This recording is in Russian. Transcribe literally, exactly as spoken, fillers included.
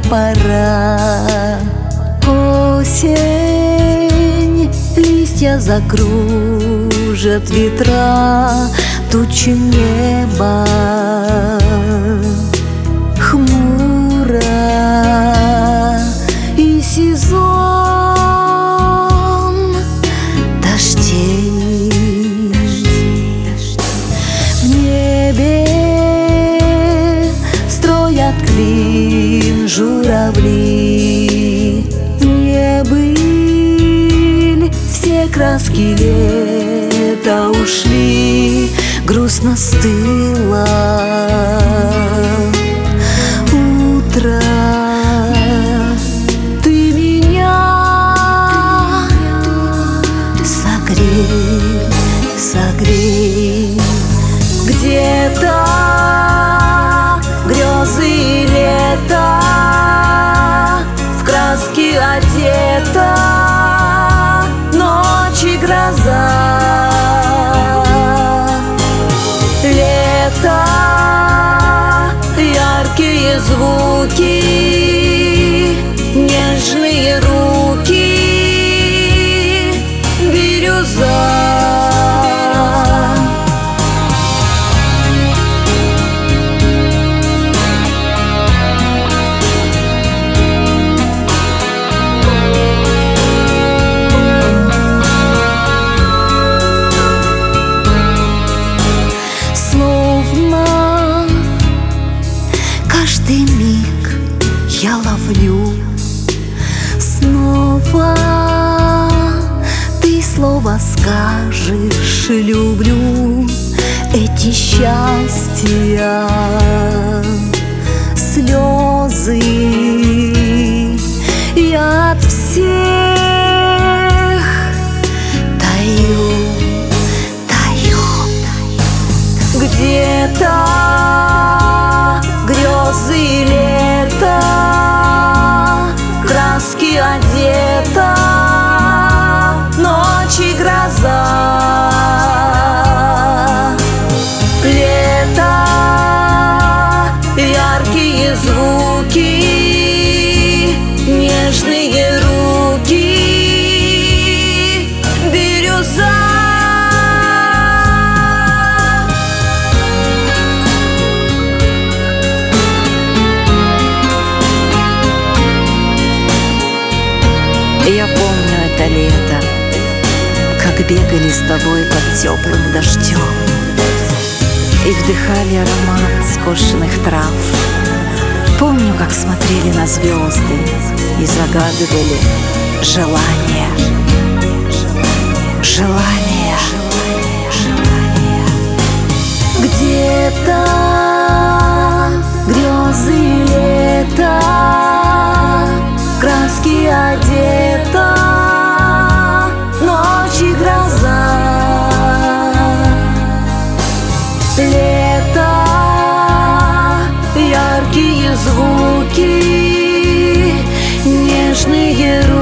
пора. Осень, листья закружат ветра, тучи неба хмуро, и сезон дождей. В небе строят клин журавли, не быль, все краски лета ушли, грустно стыло утро. Ты меня согрей, согрей. Где-то грезы лета, в краски одета, ночь и гроза. Лето, яркие звуки, нежные руки, бирюза. Каждый миг я ловлю снова, ты слово скажешь, люблю эти счастья, слезы я от всех таю, таю. Где-то грезы лета, краски одета, ночь и гроза. Лето, яркие звуки, нежные руки, бирюза. Я помню это лето, как бегали с тобой под теплым дождем и вдыхали аромат скошенных трав. Помню, как смотрели на звезды и загадывали желания, желания, желания. Где-то грезы лета, краски одета, ночь и гроза. Лето, яркие звуки, нежные руки,